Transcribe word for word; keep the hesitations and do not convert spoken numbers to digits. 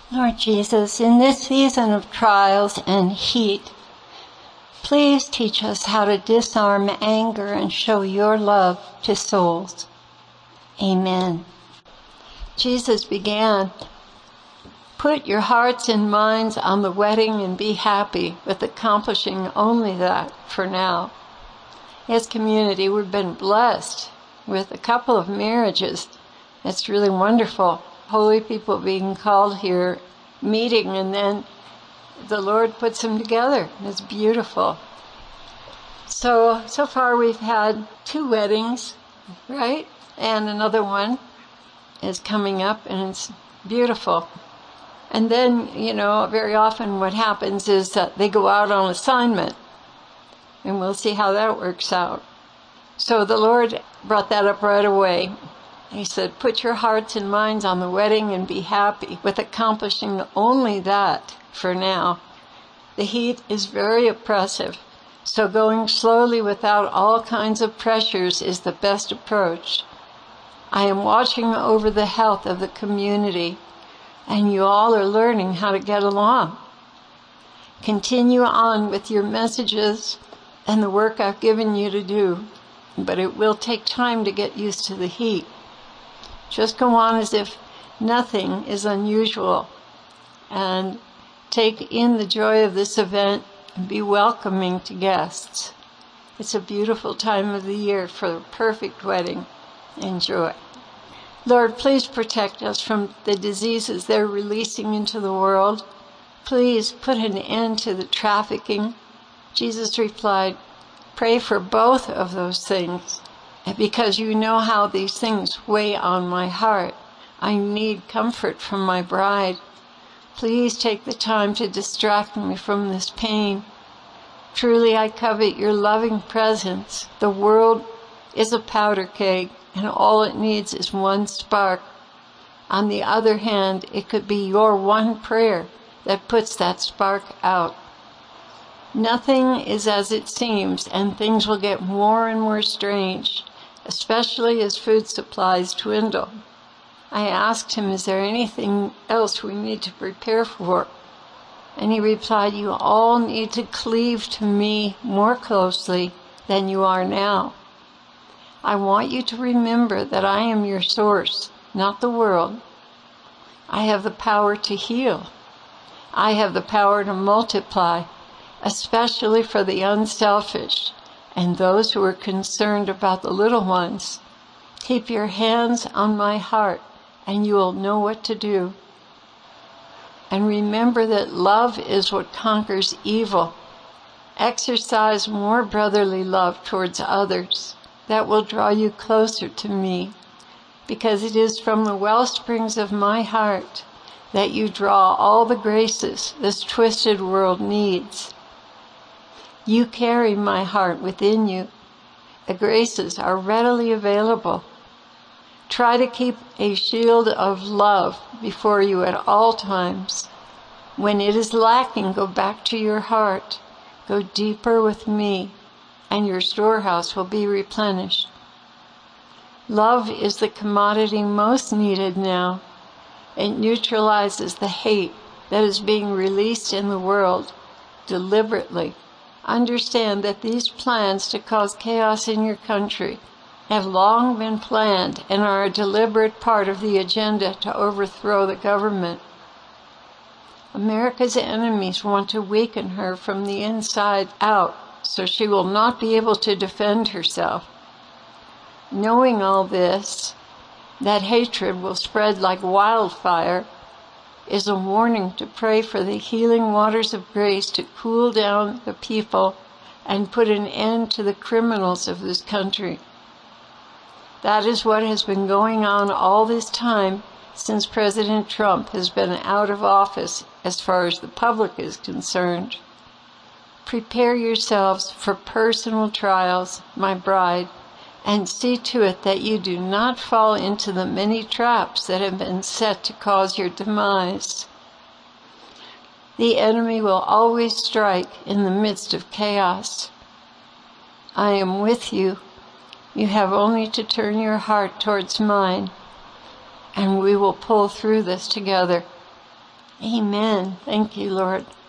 Lord Jesus, in this season of trials and heat, please teach us how to disarm anger and show your love to souls. Amen. Jesus began, "Put your hearts and minds on the wedding and be happy," with accomplishing only that for now. As community, we've been blessed with a couple of marriages. It's really wonderful. Holy people being called here, meeting, and then the Lord puts them together. It's beautiful. So, so far we've had two weddings, right? And another one is coming up, and it's beautiful. And then, you know, very often what happens is that they go out on assignment, and we'll see how that works out. So the Lord brought that up right away. He said, "Put your hearts and minds on the wedding and be happy," with accomplishing only that for now. The heat is very oppressive, so going slowly without all kinds of pressures is the best approach. I am watching over the health of the community, and you all are learning how to get along. Continue on with your messages and the work I've given you to do, but it will take time to get used to the heat. Just go on as if nothing is unusual, and take in the joy of this event and be welcoming to guests. It's a beautiful time of the year for a perfect wedding. Enjoy. Lord, please protect us from the diseases they're releasing into the world. Please put an end to the trafficking. Jesus replied, "Pray for both of those things. Because you know how these things weigh on my heart. I need comfort from my bride. Please take the time to distract me from this pain. Truly, I covet your loving presence. The world is a powder keg, and all it needs is one spark. On the other hand, it could be your one prayer that puts that spark out. Nothing is as it seems, and things will get more and more strange, especially as food supplies dwindle." I asked him, "Is there anything else we need to prepare for?" And he replied, "You all need to cleave to me more closely than you are now. I want you to remember that I am your source, not the world. I have the power to heal. I have the power to multiply, especially for the unselfish and those who are concerned about the little ones. Keep your hands on my heart, and you will know what to do. And remember that love is what conquers evil. Exercise more brotherly love towards others. That will draw you closer to me, because it is from the well springs of my heart that you draw all the graces this twisted world needs. You carry my heart within you. The graces are readily available. Try to keep a shield of love before you at all times. When it is lacking, go back to your heart. Go deeper with me, and your storehouse will be replenished. Love is the commodity most needed now. It neutralizes the hate that is being released in the world deliberately. Understand that these plans to cause chaos in your country have long been planned and are a deliberate part of the agenda to overthrow the government. America's enemies want to weaken her from the inside out, so she will not be able to defend herself. Knowing all this, that hatred will spread like wildfire, is a warning to pray for the healing waters of grace to cool down the people and put an end to the criminals of this country. That is what has been going on all this time since President Trump has been out of office as far as the public is concerned. Prepare yourselves for personal trials, my bride, and see to it that you do not fall into the many traps that have been set to cause your demise. The enemy will always strike in the midst of chaos. I am with you. You have only to turn your heart towards mine, and we will pull through this together. Amen. Thank you, Lord.